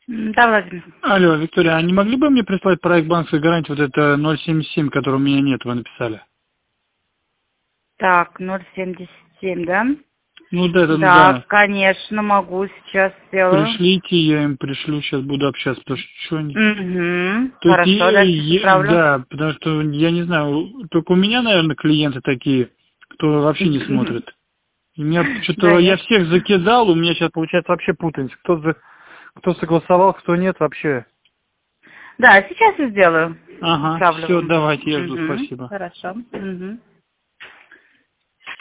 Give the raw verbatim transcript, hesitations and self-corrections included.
Да, Владимир. Алло, Виктория, а не могли бы мне прислать проект банковской гарантии, вот это ноль семьдесят семь, который у меня нет, вы написали? Так, ноль семьдесят семь, да? Ну да, это, Да, да. конечно, могу, сейчас сделаю. Пришлите, я им пришлю, сейчас буду общаться, потому что что они... Угу, То есть, хорошо, е- дальше е- отправлю. да, потому что, я не знаю, только у меня, наверное, клиенты такие, кто вообще не смотрит. И меня Да, что-то, я нет. всех закидал, у меня сейчас получается вообще путаница. Кто, за, кто согласовал, кто нет, вообще. Да, сейчас я сделаю. Ага, Отправлю все, вам. давайте, я жду, Угу, спасибо. хорошо. Угу.